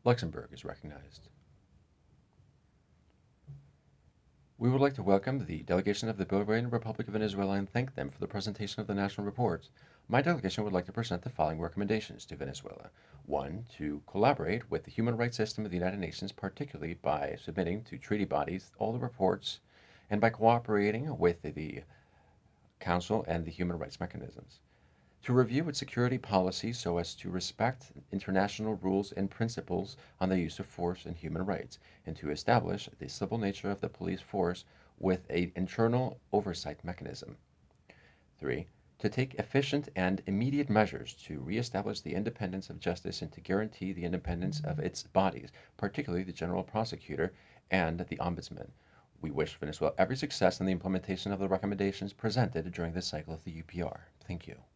Luxembourg is recognized. We would like to welcome the delegation of the Bolivarian Republic of Venezuela and thank them for the presentation of the national reports. My delegation would like to present the following recommendations to Venezuela. 1. To collaborate with the human rights system of the United Nations, particularly by submitting to treaty bodies all the reports and by cooperating with the Council and the human rights mechanisms. To review its security policy so as to respect international rules and principles on the use of force and human rights, and to establish the civil nature of the police force with an internal oversight mechanism. 3. To take efficient and immediate measures to reestablish the independence of justice and to guarantee the independence of its bodies, particularly the General Prosecutor and the Ombudsman. We wish Venezuela every success in the implementation of the recommendations presented during this cycle of the UPR. Thank you.